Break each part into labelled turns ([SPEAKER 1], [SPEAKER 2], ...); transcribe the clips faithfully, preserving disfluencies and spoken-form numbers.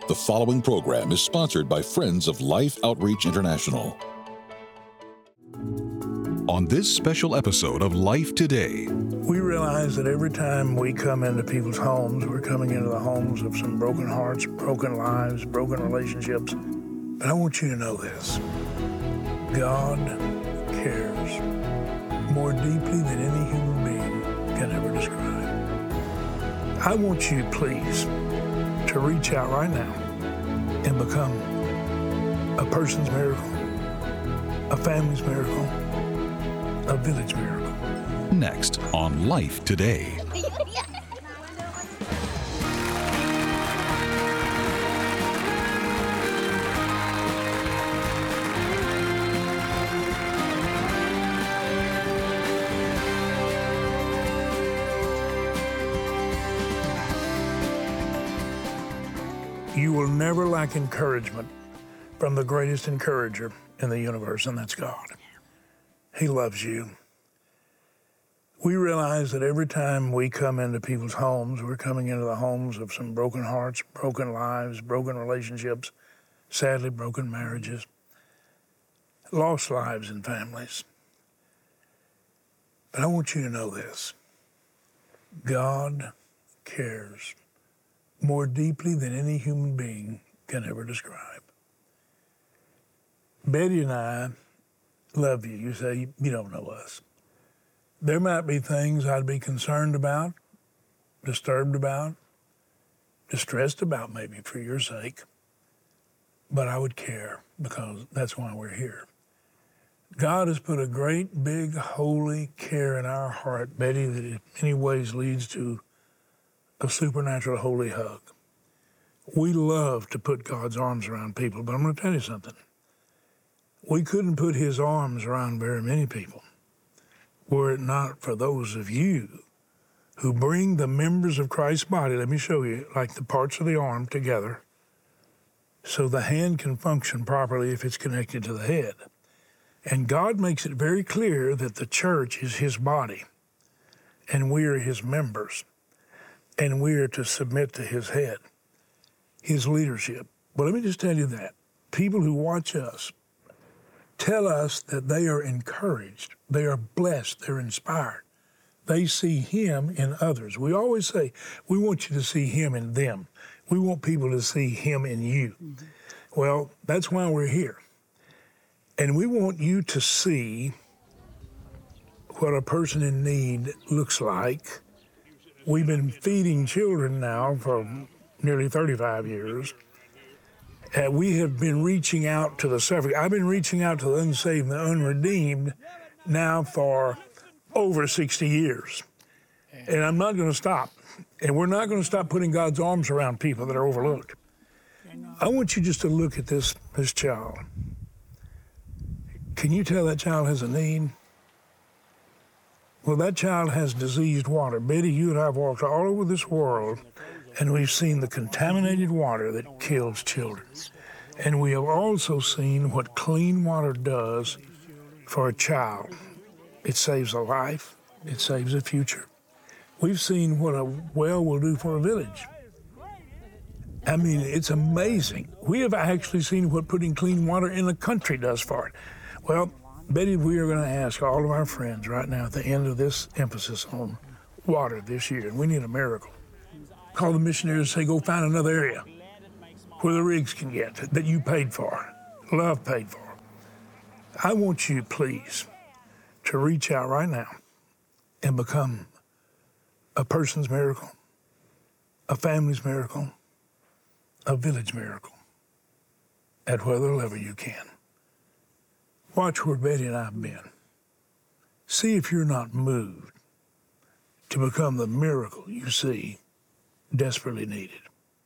[SPEAKER 1] The following program is sponsored by Friends of Life Outreach International. On this special episode of Life Today,
[SPEAKER 2] we realize that every time we come into people's homes, we're coming into the homes of some broken hearts, broken lives, broken relationships. But I want you to know this. God cares more deeply than any human being can ever describe. I want you, please, to reach out right now and become a person's miracle, a family's miracle, a village miracle.
[SPEAKER 1] Next on Life Today.
[SPEAKER 2] You will never lack encouragement from the greatest encourager in the universe, and that's God. He loves you. We realize that every time we come into people's homes, we're coming into the homes of some broken hearts, broken lives, broken relationships, sadly broken marriages, lost lives and families. But I want you to know this. God cares more deeply than any human being can ever describe. Betty and I love you. You say, you don't know us. There might be things I'd be concerned about, disturbed about, distressed about maybe for your sake, but I would care because that's why we're here. God has put a great, big, holy care in our heart, Betty, that in many ways leads to a supernatural holy hug. We love to put God's arms around people, but I'm going to tell you something. We couldn't put his arms around very many people were it not for those of you who bring the members of Christ's body, let me show you, like the parts of the arm together, so the hand can function properly if it's connected to the head. And God makes it very clear that the church is his body, and we are his members, and we are to submit to his head, his leadership. But let me just tell you that. People who watch us tell us that they are encouraged, they are blessed, they're inspired. They see him in others. We always say, we want you to see him in them. We want people to see him in you. Mm-hmm. Well, that's why we're here. And we want you to see what a person in need looks like. We've been feeding children now for nearly thirty-five years. Uh, we have been reaching out to the suffering. I've been reaching out to the unsaved and the unredeemed now for over sixty years. And I'm not going to stop. And we're not going to stop putting God's arms around people that are overlooked. I want you just to look at this, this child. Can you tell that child has a need? Well, that child has diseased water. Betty, you and I have walked all over this world, and we've seen the contaminated water that kills children. And we have also seen what clean water does for a child. It saves a life. It saves a future. We've seen what a well will do for a village. I mean, it's amazing. We have actually seen what putting clean water in a country does for it. Well, Betty, we are going to ask all of our friends right now at the end of this emphasis on water this year, and we need a miracle. Call the missionaries and say, go find another area where the rigs can get, that you paid for, love paid for. I want you, please, to reach out right now and become a person's miracle, a family's miracle, a village miracle, at whatever level you can. Watch where Betty and I have been. See if you're not moved to become the miracle you see desperately needed.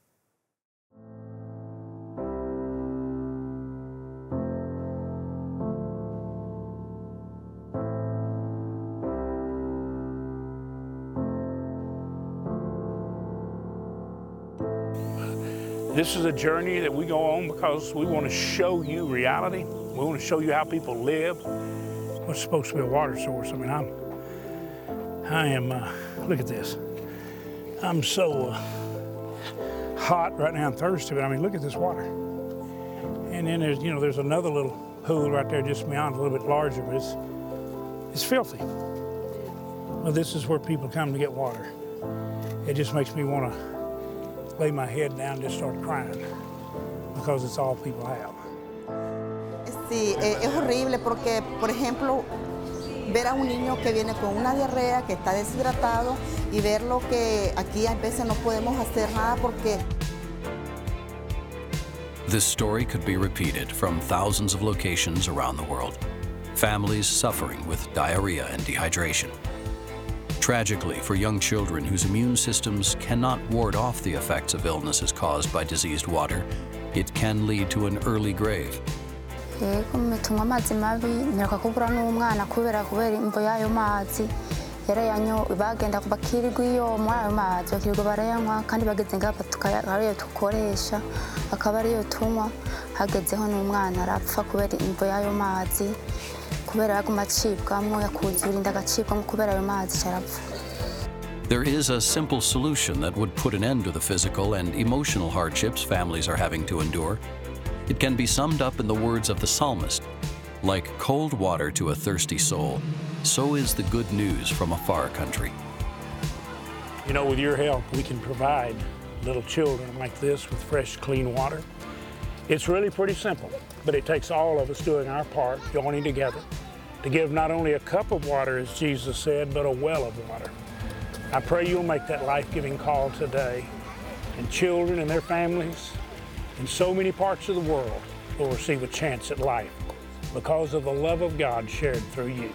[SPEAKER 2] This is a journey that we go on because we want to show you reality. We want to show you how people live. What's supposed to be a water source. I mean, I'm, I am, uh, look at this. I'm so uh, hot right now. I'm thirsty, but I mean, look at this water. And then there's, you know, there's another little pool right there just beyond, a little bit larger, but it's, it's filthy. Well, this is where people come to get water. It just makes me want to lay my head down and just start crying because it's all people have.
[SPEAKER 3] Sí, es horrible porque, por ejemplo, ver a un niño que viene con una diarrea, que está deshidratado, y verlo que aquí a veces no podemos hacer nada porque...
[SPEAKER 4] This story could be repeated from thousands of locations around the world. Families suffering with diarrhea and dehydration. Tragically, for young children whose immune systems cannot ward off the effects of illnesses caused by diseased water, it can lead to an early grave.
[SPEAKER 5] Tunywa amazi mabi mperuka kubura n'umwana kubera kubera imvo y'ayo mazi yarayanyo bagenda bakirirwa iyo muri ayo mazi bakirirwa barayanywa kandi bageze ngapa tukariyo tukoresha akaba ariyo tunywa hagezeho n'umwana arapfa kubera imvo y'ayo mazi kubera yaguma acibwamo yakuzurinda agacibwamo kubera ayo mazi carapfa.
[SPEAKER 4] There is a simple solution that would put an end to the physical and emotional hardships families are having to endure. It can be summed up in the words of the psalmist, like cold water to a thirsty soul, so is the good news from a far country.
[SPEAKER 2] You know, with your help, we can provide little children like this with fresh, clean water. It's really pretty simple, but it takes all of us doing our part, joining together, to give not only a cup of water, as Jesus said, but a well of water. I pray you'll make that life-giving call today, and children and their families in so many parts of the world will receive a chance at life because of the love of God shared through you.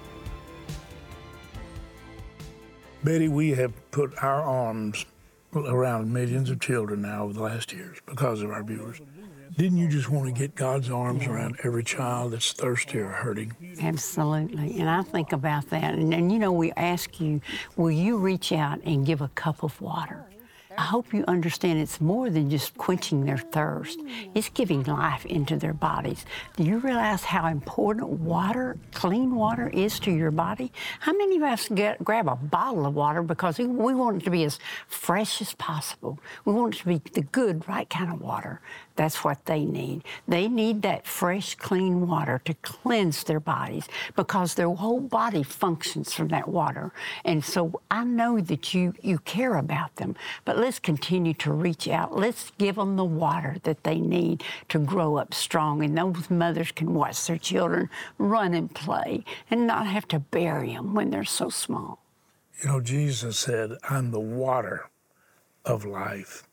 [SPEAKER 2] Betty, we have put our arms around millions of children now over the last years because of our viewers. Didn't you just want to get God's arms around every child that's thirsty or hurting?
[SPEAKER 6] Absolutely, and I think about that. And, and you know, we ask you, will you reach out and give a cup of water? I hope you understand it's more than just quenching their thirst. It's giving life into their bodies. Do you realize how important water, clean water, is to your body? How many of us get, grab a bottle of water because we want it to be as fresh as possible? We want it to be the good, right kind of water. That's what they need. They need that fresh, clean water to cleanse their bodies because their whole body functions from that water. And so I know that you, you care about them, but let's continue to reach out. Let's give them the water that they need to grow up strong. And those mothers can watch their children run and play and not have to bury them when they're so small.
[SPEAKER 2] You know, Jesus said, I'm the water of life.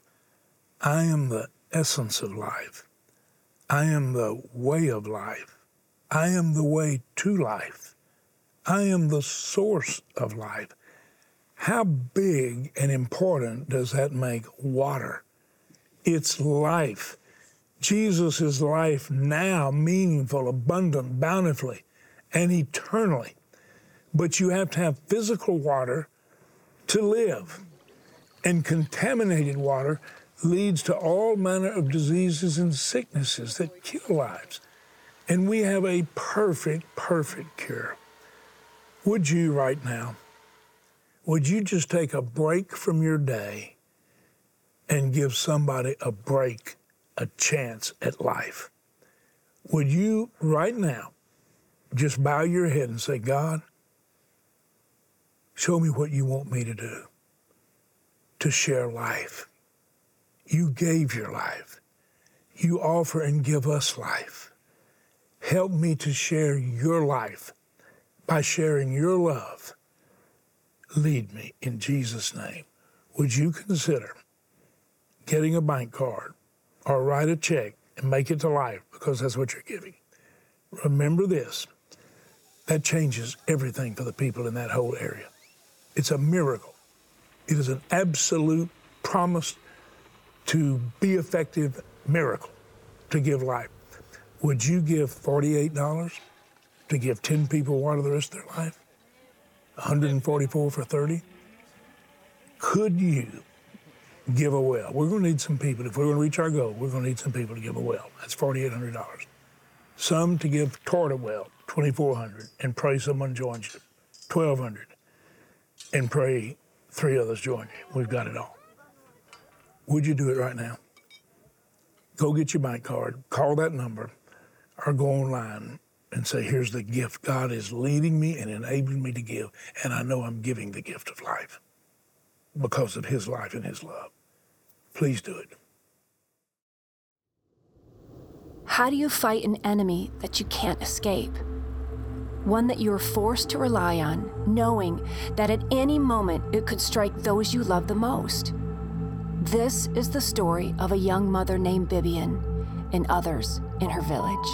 [SPEAKER 2] I am the essence of life. I am the way of life. I am the way to life. I am the source of life. How big and important does that make water? It's life. Jesus is life now, meaningful, abundant, bountifully, and eternally. But you have to have physical water to live. And contaminated water leads to all manner of diseases and sicknesses that kill lives. And we have a perfect, perfect cure. Would you right now, would you just take a break from your day and give somebody a break, a chance at life? Would you right now just bow your head and say, God, show me what you want me to do to share life. You gave your life. You offer and give us life. Help me to share your life by sharing your love. Lead me in Jesus' name. Would you consider getting a bank card or write a check and make it to life because that's what you're giving? Remember this, that changes everything for the people in that whole area. It's a miracle. It is an absolute promise to be effective miracle to give life. Would you give forty-eight dollars to give ten people water the rest of their life? one hundred forty-four for thirty? Could you give a well? We're going to need some people. If we're going to reach our goal, we're going to need some people to give a well. That's forty-eight hundred dollars. Some to give toward a well, twenty-four hundred dollars, and pray someone joins you, twelve hundred dollars, and pray three others join you. We've got it all. would you do it right now? Go get your bank card, call that number, or go online and say, here's the gift God is leading me and enabling me to give, and I know I'm giving the gift of life because of his life and his love. Please do it.
[SPEAKER 7] How do you fight an enemy that you can't escape? One that you're forced to rely on, knowing that at any moment it could strike those you love the most. This is the story of a young mother named Bibian and others in her village.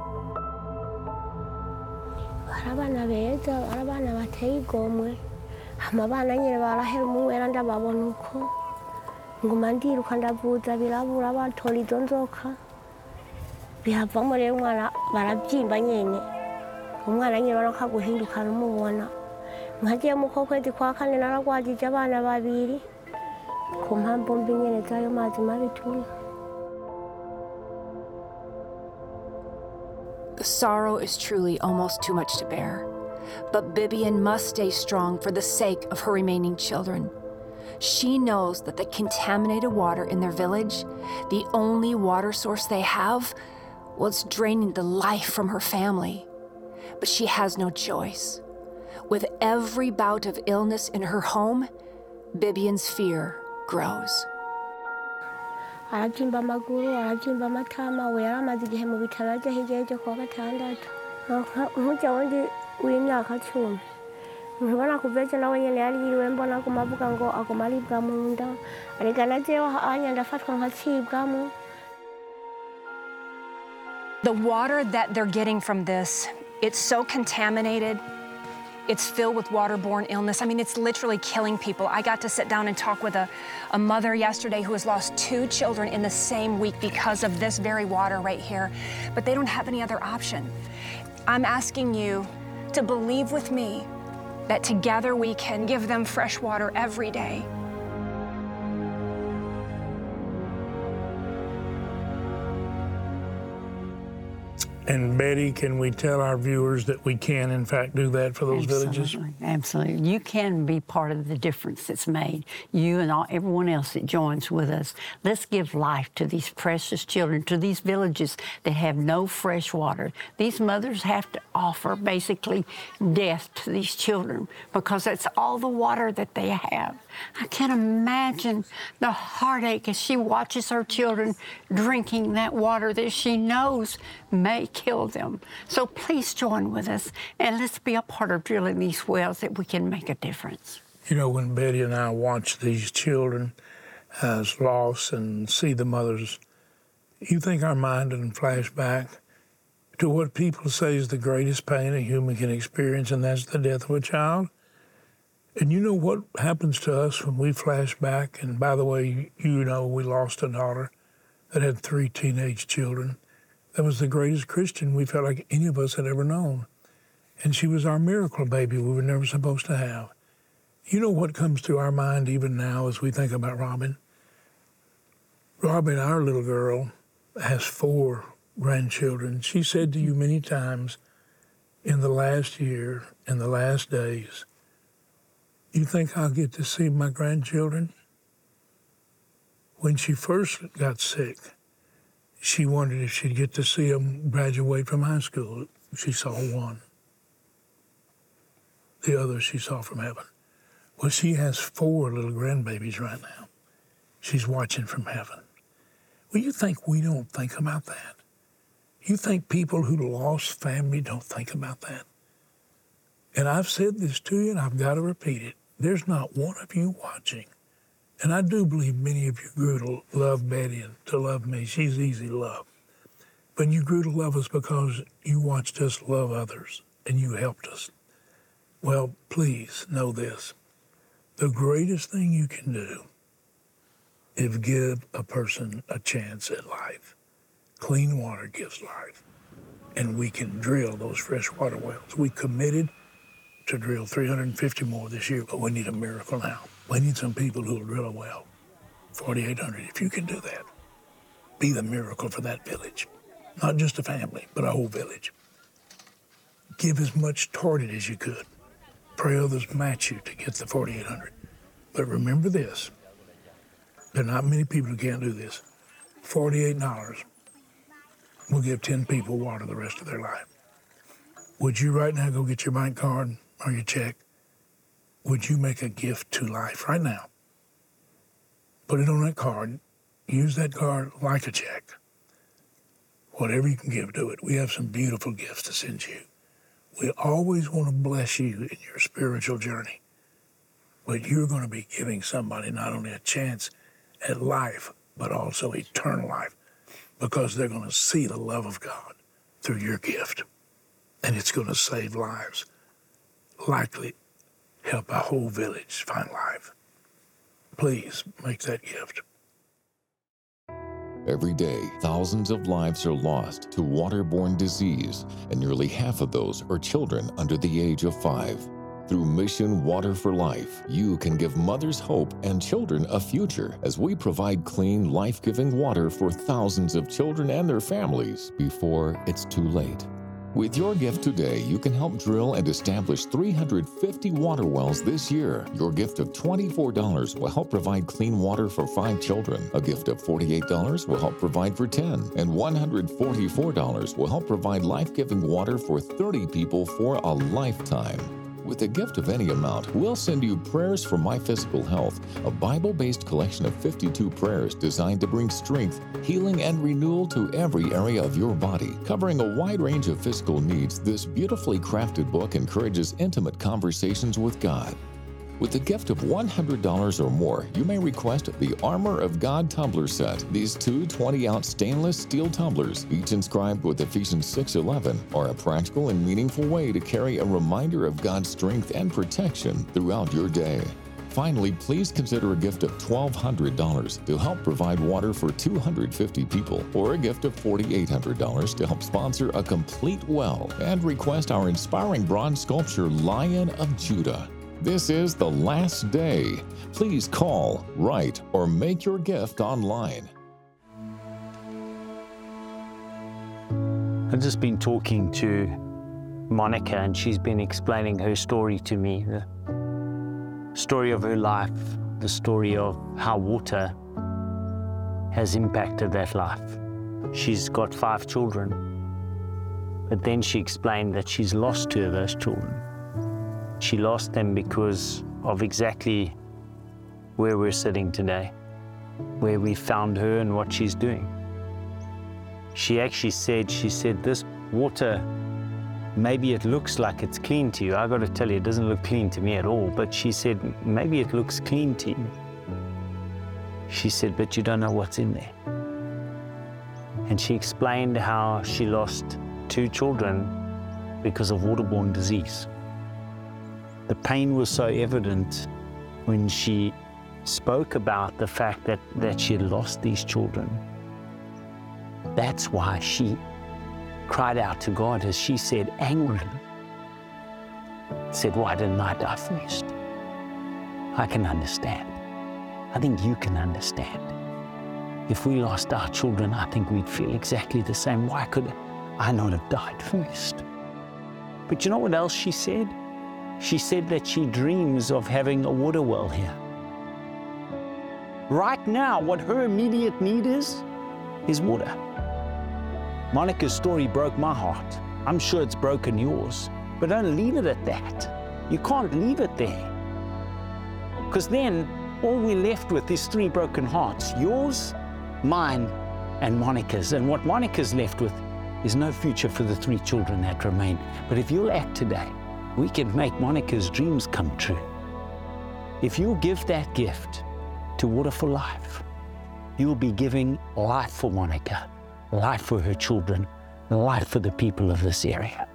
[SPEAKER 8] Abana beza, abana bateye igomwe. Abana nyine barahera umuwera ndababona uko. Nguma ndiruka ndavuza birabura batora izo nzoka. Bihavamo rero umwana barabyimba nyene. Umwana nyine baroka guhindukana umubona. Nkagiye mu kwezi kwa kane naragwajije abana babiri. Ku mpamvu mbi nyene zayo mazi mabi tunywa.
[SPEAKER 7] The sorrow is truly almost too much to bear, but Bibian must stay strong for the sake of her remaining children. She knows that the contaminated water in their village, the only water source they have, well, it's draining the life from her family. But she has no choice. With every bout of illness in her home, Bibian's fear grows.
[SPEAKER 8] Arabyimba amaguru, arabyimba amatama, we yaramaze igihe mu bitaro ajya hirya y'ibyo kuwa gatandatu. Nk'ujya wundi w'imyaka cumi. Nkibona kuva ejo nawe nyine yari yiriwe mbona aguma avuga ngo aguma aribwa mu nda. Arega na jewe hanya ndafatwa nkacibwamo.
[SPEAKER 7] The water that they're getting from this, it's so contaminated. It's filled with waterborne illness. I mean, it's literally killing people. I got to sit down and talk with a, a mother yesterday who has lost two children in the same week because of this very water right here, but they don't have any other option. I'm asking you to believe with me that together we can give them fresh water every day.
[SPEAKER 2] And Betty, can we tell our viewers that we can, in fact, do that for those
[SPEAKER 6] Absolutely.
[SPEAKER 2] villages?
[SPEAKER 6] Absolutely. You can be part of the difference that's made. You and all, everyone else that joins with us. Let's give life to these precious children, to these villages that have no fresh water. These mothers have to offer, basically, death to these children because that's all the water that they have. I can't imagine the heartache as she watches her children drinking that water that she knows may kill them. So please join with us and let's be a part of drilling these wells that we can make a difference.
[SPEAKER 2] You know, when Betty and I watch these children as lost and see the mothers, you think our mind doesn't flash back to what people say is the greatest pain a human can experience, and that's the death of a child? And you know what happens to us when we flash back? And by the way, you know we lost a daughter that had three teenage children. That was the greatest Christian we felt like any of us had ever known. And she was our miracle baby we were never supposed to have. You know what comes through our mind even now as we think about Robin? Robin, our little girl, has four grandchildren. She said to you many times in the last year, in the last days, you think I'll get to see my grandchildren? When she first got sick, she wondered if she'd get to see them graduate from high school. She saw one. The other she saw from heaven. Well, she has four little grandbabies right now. She's watching from heaven. Well, you think we don't think about that? You think people who lost family don't think about that? And I've said this to you, and I've got to repeat it. There's not one of you watching. And I do believe many of you grew to love Betty and to love me. She's easy to love. But you grew to love us because you watched us love others and you helped us. Well, please know this. The greatest thing you can do is give a person a chance at life. Clean water gives life. And we can drill those freshwater wells. We committed to drill three hundred fifty more this year, but we need a miracle now. We need some people who will drill a well. forty-eight hundred, if you can do that. Be the miracle for that village. Not just a family, but a whole village. Give as much toward it as you could. Pray others match you to get the forty-eight hundred. But remember this, There are not many people who can't do this. forty-eight dollars will give ten people water the rest of their life. Would you right now go get your bank card or your check? Would you make a gift to life right now? Put it on that card. Use that card like a check. Whatever you can give, do it. We have some beautiful gifts to send you. We always want to bless you in your spiritual journey. But you're going to be giving somebody not only a chance at life, but also eternal life, because they're going to see the love of God through your gift. And it's going to save lives, likely help a whole village find life. Please make that gift.
[SPEAKER 1] Every day, thousands of lives are lost to waterborne disease, and nearly half of those are children under the age of five. Through Mission Water for Life, you can give mothers hope and children a future as we provide clean, life-giving water for thousands of children and their families before it's too late. With your gift today, you can help drill and establish three hundred fifty water wells this year. Your gift of twenty-four dollars will help provide clean water for five children. A gift of forty-eight dollars will help provide for ten. And one hundred forty-four dollars will help provide life-giving water for thirty people for a lifetime. With a gift of any amount, we'll send you Prayers for My Physical Health, a Bible-based collection of fifty-two prayers designed to bring strength, healing, and renewal to every area of your body. Covering a wide range of physical needs, this beautifully crafted book encourages intimate conversations with God. With a gift of one hundred dollars or more, you may request the Armor of God tumbler set. These two twenty-ounce stainless steel tumblers, each inscribed with Ephesians six eleven, are a practical and meaningful way to carry a reminder of God's strength and protection throughout your day. Finally, please consider a gift of twelve hundred dollars to help provide water for two hundred fifty people, or a gift of four thousand eight hundred dollars to help sponsor a complete well, and request our inspiring bronze sculpture Lion of Judah. This is the last day. Please call, write, or make your gift online.
[SPEAKER 9] I've just been talking to Monica, and she's been explaining her story to me, the story of her life, the story of how water has impacted that life. She's got five children, but then she explained that she's lost two of those children. She lost them because of exactly where we're sitting today, where we found her and what she's doing. She actually said, she said, this water, maybe it looks like it's clean to you. I got to tell you, it doesn't look clean to me at all. But she said, maybe it looks clean to you. She said, but you don't know what's in there. And she explained how she lost two children because of waterborne disease. The pain was so evident when she spoke about the fact that, that she had lost these children. That's why she cried out to God, as she said, angrily, said, why didn't I die first? I can understand. I think you can understand. If we lost our children, I think we'd feel exactly the same. Why could I not have died first? But you know what else she said? She said that she dreams of having a water well here. Right now, what her immediate need is, is water. Monica's story broke my heart. I'm sure it's broken yours. But don't leave it at that. You can't leave it there. Because then, all we're left with is three broken hearts. Yours, mine, and Monica's. And what Monica's left with is no future for the three children that remain. But if you'll act today, we can make Monica's dreams come true. If you give that gift to Water for Life, you'll be giving life for Monica, life for her children, life for the people of this area.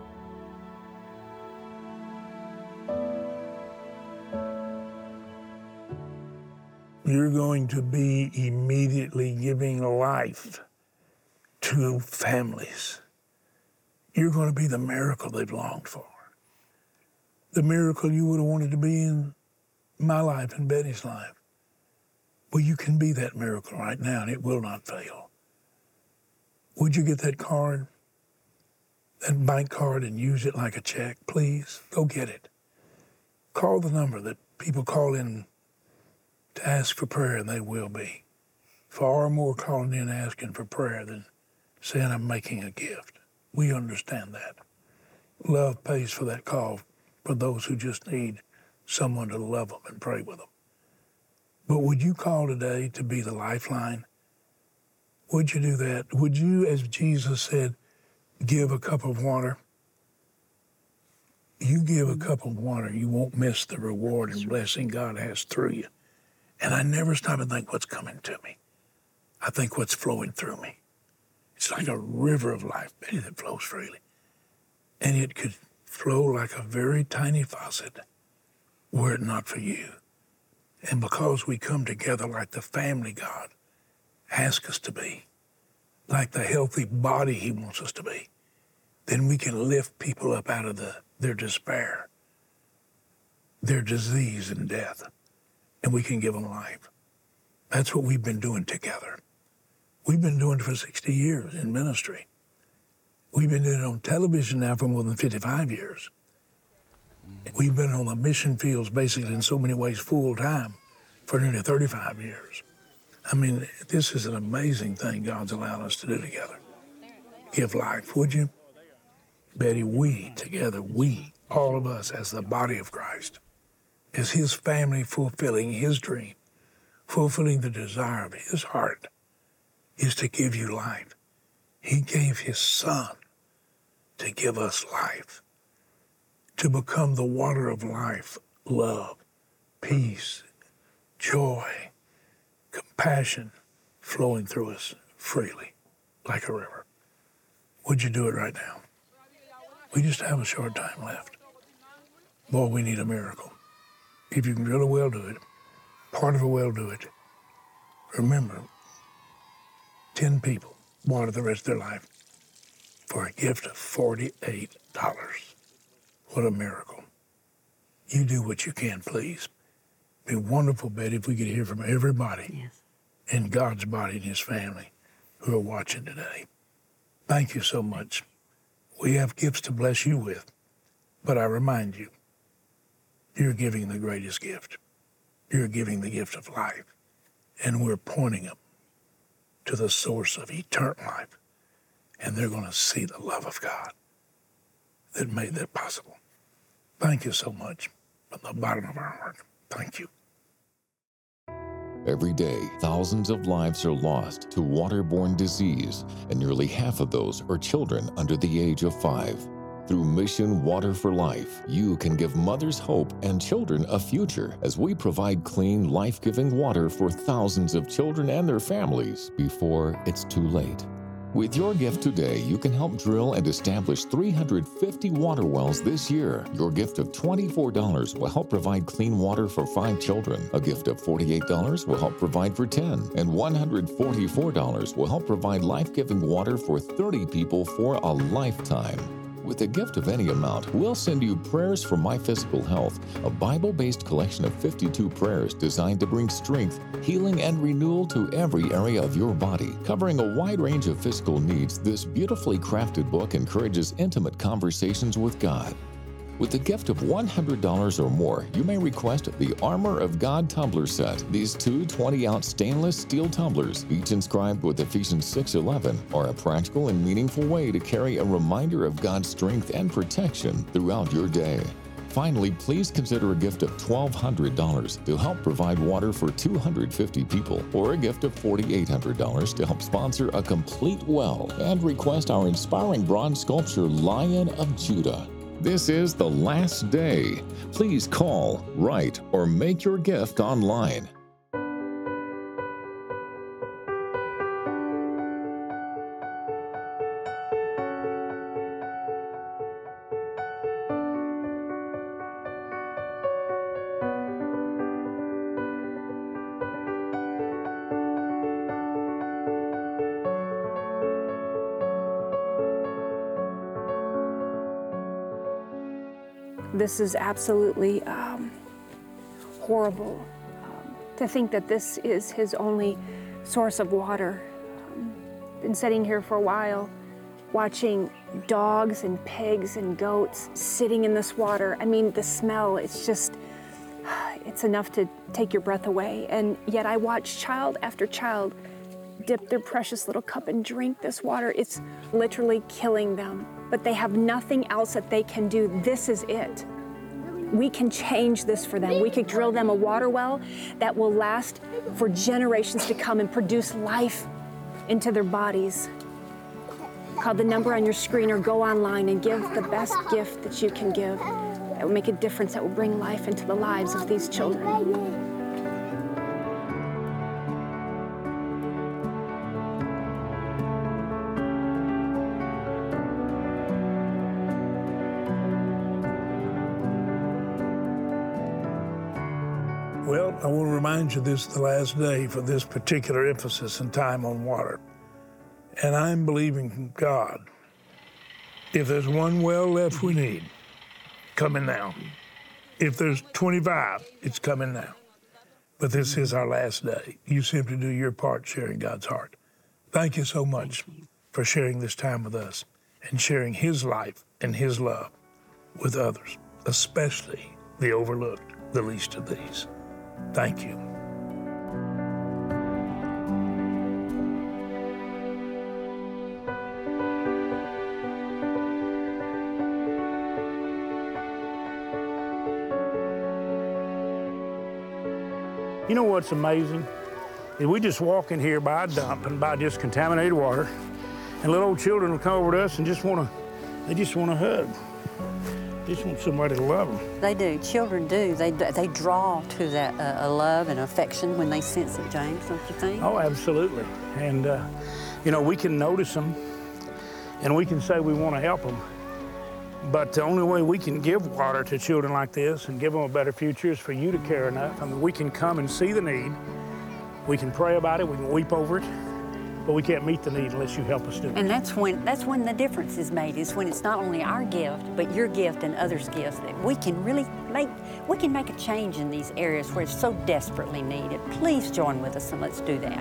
[SPEAKER 2] You're going to be immediately giving life to families. You're going to be the miracle they've longed for. The miracle you would have wanted to be in my life and Betty's life. Well, you can be that miracle right now, and it will not fail. Would you get that card, that bank card, and use it like a check? Please, go get it. Call the number that people call in to ask for prayer, and they will be. Far more calling in asking for prayer than saying I'm making a gift. We understand that. Love pays for that call for those who just need someone to love them and pray with them. But would you call today to be the lifeline? Would you do that? Would you, as Jesus said, give a cup of water? You give a cup of water, you won't miss the reward and blessing God has through you. And I never stop and think what's coming to me. I think what's flowing through me. It's like a river of life, Betty, that flows freely. And it could flow like a very tiny faucet were it not for you. And because we come together like the family God asks us to be, like the healthy body he wants us to be, then we can lift people up out of the, their despair, their disease and death, and we can give them life. That's what we've been doing together. We've been doing it for sixty years in ministry. We've been doing it on television now for more than fifty-five years. We've been on the mission fields basically in so many ways full time for nearly thirty-five years. I mean, this is an amazing thing God's allowed us to do together. Give life, would you? Betty, we together, we, all of us as the body of Christ, as his family fulfilling his dream, fulfilling the desire of his heart, is to give you life. He gave his son to give us life, to become the water of life, love, peace, joy, compassion flowing through us freely like a river. Would you do it right now? We just have a short time left. Boy, we need a miracle. If you can really well do it, part of a well do it, remember, ten people water the rest of their life for a gift of forty-eight dollars. What a miracle. You do what you can, please. It'd be wonderful, Betty, if we could hear from everybody
[SPEAKER 6] Yes.
[SPEAKER 2] in God's body and his family who are watching today. Thank you so much. We have gifts to bless you with, but I remind you, you're giving the greatest gift. You're giving the gift of life, and we're pointing them to the source of eternal life, and they're going to see the love of God that made that possible. Thank you so much from the bottom of our heart. Thank you.
[SPEAKER 1] Every day, thousands of lives are lost to waterborne disease, and nearly half of those are children under the age of five. Through Mission Water for Life, you can give mothers hope and children a future as we provide clean, life-giving water for thousands of children and their families before it's too late. With your gift today, you can help drill and establish three hundred fifty water wells this year. Your gift of twenty-four dollars will help provide clean water for five children. A gift of forty-eight dollars will help provide for ten. And one hundred forty-four dollars will help provide life-giving water for thirty people for a lifetime. With a gift of any amount, we'll send you Prayers for My Physical Health, a Bible-based collection of fifty-two prayers designed to bring strength, healing, and renewal to every area of your body. Covering a wide range of physical needs, this beautifully crafted book encourages intimate conversations with God. With a gift of one hundred dollars or more, you may request the Armor of God tumbler set. These two twenty-ounce stainless steel tumblers, each inscribed with Ephesians six eleven, are a practical and meaningful way to carry a reminder of God's strength and protection throughout your day. Finally, please consider a gift of twelve hundred dollars to help provide water for two hundred fifty people, or a gift of four thousand eight hundred dollars to help sponsor a complete well, and request our inspiring bronze sculpture Lion of Judah. This is the last day. Please call, write, or make your gift online.
[SPEAKER 7] This is absolutely um, horrible. Um, to think that this is his only source of water. Um, been sitting here for a while, watching dogs and pigs and goats sitting in this water. I mean, the smell, it's just, it's it's enough to take your breath away. And yet I watch child after child dip their precious little cup and drink this water. It's literally killing them, but they have nothing else that they can do. This is it. We can change this for them. We could drill them a water well that will last for generations to come and produce life into their bodies. Call the number on your screen or go online and give the best gift that you can give. That will make a difference, that will bring life into the lives of these children.
[SPEAKER 2] Well, I want to remind you this is the last day for this particular emphasis and time on water. And I'm believing from God, if there's one well left we need, coming now. If there's twenty-five, it's coming now. But this is our last day. You simply do your part sharing God's heart. Thank you so much for sharing this time with us and sharing His life and His love with others, especially the overlooked, the least of these. Thank you.
[SPEAKER 10] You know what's amazing? Is we just walk in here by a dump and buy just contaminated water, and little old children will come over to us and just want to, they just want to hug. Just want somebody to love them.
[SPEAKER 11] They do. Children do. They they draw to that uh, love and affection when they sense it, James, don't you think?
[SPEAKER 10] Oh, absolutely. And, uh, you know, we can notice them, and we can say we want to help them. But the only way we can give water to children like this and give them a better future is for you to care enough. I mean, we can come and see the need. We can pray about it. We can weep over it. But we can't meet the need unless you help us do it.
[SPEAKER 11] And that's when that's when the difference is made, is when it's not only our gift, but your gift and others' gifts, that we can really make, we can make a change in these areas where it's so desperately needed. Please join with us and let's do that.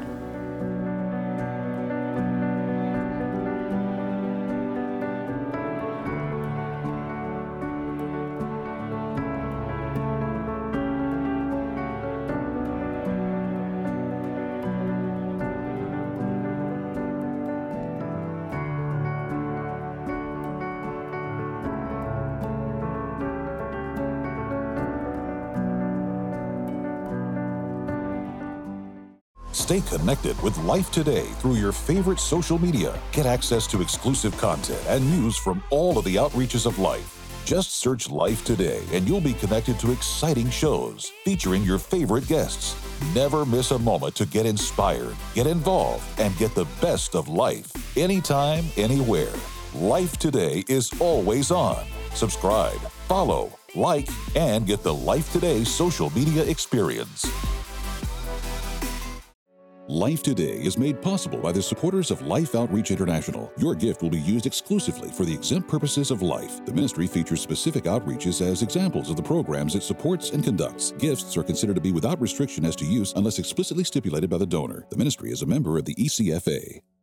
[SPEAKER 12] Stay connected with Life Today through your favorite social media. Get access to exclusive content and news from all of the outreaches of Life. Just search Life Today and you'll be connected to exciting shows featuring your favorite guests. Never miss a moment to get inspired, get involved, and get the best of life. Anytime, anywhere. Life Today is always on. Subscribe, follow, like, and get the Life Today social media experience. Life Today is made possible by the supporters of Life Outreach International. Your gift will be used exclusively for the exempt purposes of Life. The ministry features specific outreaches as examples of the programs it supports and conducts. Gifts are considered to be without restriction as to use unless explicitly stipulated by the donor. The ministry is a member of the E C F A.